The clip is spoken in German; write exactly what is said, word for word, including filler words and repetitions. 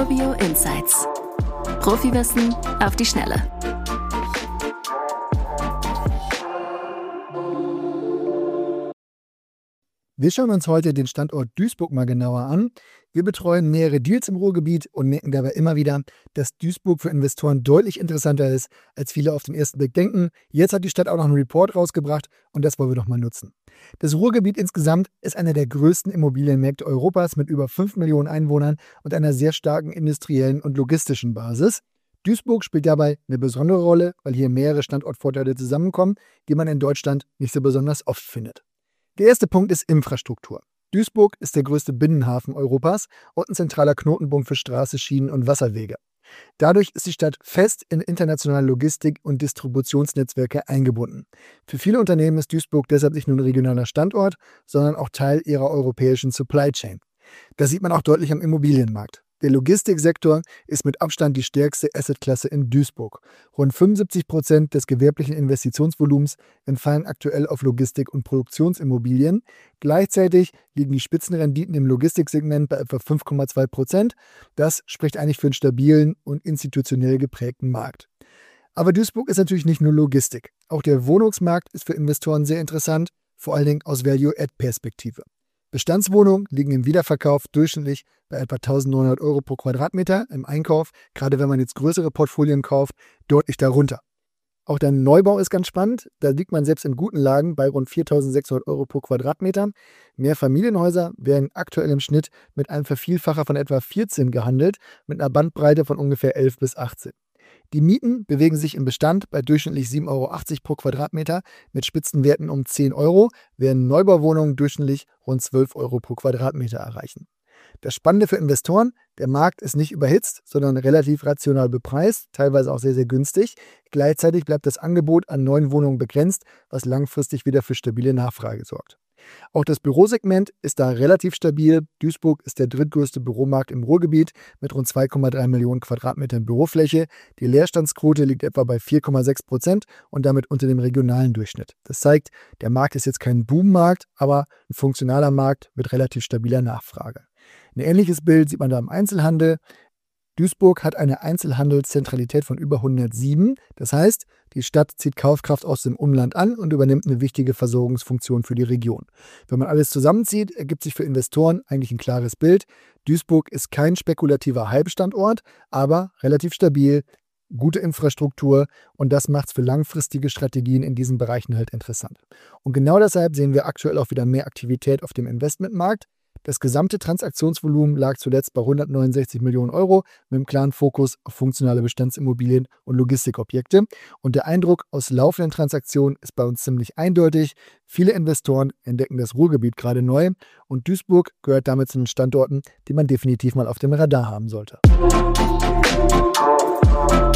Urbio Insights. Profiwissen auf die Schnelle. Wir schauen uns heute den Standort Duisburg mal genauer an. Wir betreuen mehrere Deals im Ruhrgebiet und merken dabei immer wieder, dass Duisburg für Investoren deutlich interessanter ist, als viele auf den ersten Blick denken. Jetzt hat die Stadt auch noch einen Report rausgebracht und das wollen wir doch mal nutzen. Das Ruhrgebiet insgesamt ist einer der größten Immobilienmärkte Europas mit über fünf Millionen Einwohnern und einer sehr starken industriellen und logistischen Basis. Duisburg spielt dabei eine besondere Rolle, weil hier mehrere Standortvorteile zusammenkommen, die man in Deutschland nicht so besonders oft findet. Der erste Punkt ist Infrastruktur. Duisburg ist der größte Binnenhafen Europas und ein zentraler Knotenpunkt für Straße, Schienen und Wasserwege. Dadurch ist die Stadt fest in internationale Logistik- und Distributionsnetzwerke eingebunden. Für viele Unternehmen ist Duisburg deshalb nicht nur ein regionaler Standort, sondern auch Teil ihrer europäischen Supply Chain. Das sieht man auch deutlich am Immobilienmarkt. Der Logistiksektor ist mit Abstand die stärkste Assetklasse in Duisburg. Rund fünfundsiebzig Prozent des gewerblichen Investitionsvolumens entfallen aktuell auf Logistik- und Produktionsimmobilien. Gleichzeitig liegen die Spitzenrenditen im Logistiksegment bei etwa fünf Komma zwei Prozent. Das spricht eigentlich für einen stabilen und institutionell geprägten Markt. Aber Duisburg ist natürlich nicht nur Logistik. Auch der Wohnungsmarkt ist für Investoren sehr interessant, vor allen Dingen aus Value-Add-Perspektive. Bestandswohnungen liegen im Wiederverkauf durchschnittlich bei etwa eintausendneunhundert Euro pro Quadratmeter, im Einkauf, gerade wenn man jetzt größere Portfolien kauft, deutlich darunter. Auch der Neubau ist ganz spannend, da liegt man selbst in guten Lagen bei rund viertausendsechshundert Euro pro Quadratmeter. Mehrfamilienhäuser werden aktuell im Schnitt mit einem Vervielfacher von etwa vierzehn gehandelt, mit einer Bandbreite von ungefähr elf bis achtzehn. Die Mieten bewegen sich im Bestand bei durchschnittlich sieben Euro achtzig pro Quadratmeter mit Spitzenwerten um zehn Euro, während Neubauwohnungen durchschnittlich rund zwölf Euro pro Quadratmeter erreichen. Das Spannende für Investoren, der Markt ist nicht überhitzt, sondern relativ rational bepreist, teilweise auch sehr, sehr günstig. Gleichzeitig bleibt das Angebot an neuen Wohnungen begrenzt, was langfristig wieder für stabile Nachfrage sorgt. Auch das Bürosegment ist da relativ stabil. Duisburg ist der drittgrößte Büromarkt im Ruhrgebiet mit rund zwei Komma drei Millionen Quadratmetern Bürofläche. Die Leerstandsquote liegt etwa bei vier Komma sechs Prozent und damit unter dem regionalen Durchschnitt. Das zeigt, der Markt ist jetzt kein Boommarkt, aber ein funktionaler Markt mit relativ stabiler Nachfrage. Ein ähnliches Bild sieht man da im Einzelhandel. Duisburg hat eine Einzelhandelszentralität von über hundertsieben. Das heißt, die Stadt zieht Kaufkraft aus dem Umland an und übernimmt eine wichtige Versorgungsfunktion für die Region. Wenn man alles zusammenzieht, ergibt sich für Investoren eigentlich ein klares Bild. Duisburg ist kein spekulativer Halbstandort, aber relativ stabil, gute Infrastruktur und das macht es für langfristige Strategien in diesen Bereichen halt interessant. Und genau deshalb sehen wir aktuell auch wieder mehr Aktivität auf dem Investmentmarkt. Das gesamte Transaktionsvolumen lag zuletzt bei hundertneunundsechzig Millionen Euro mit einem klaren Fokus auf funktionale Bestandsimmobilien und Logistikobjekte. Und der Eindruck aus laufenden Transaktionen ist bei uns ziemlich eindeutig. Viele Investoren entdecken das Ruhrgebiet gerade neu und Duisburg gehört damit zu den Standorten, die man definitiv mal auf dem Radar haben sollte.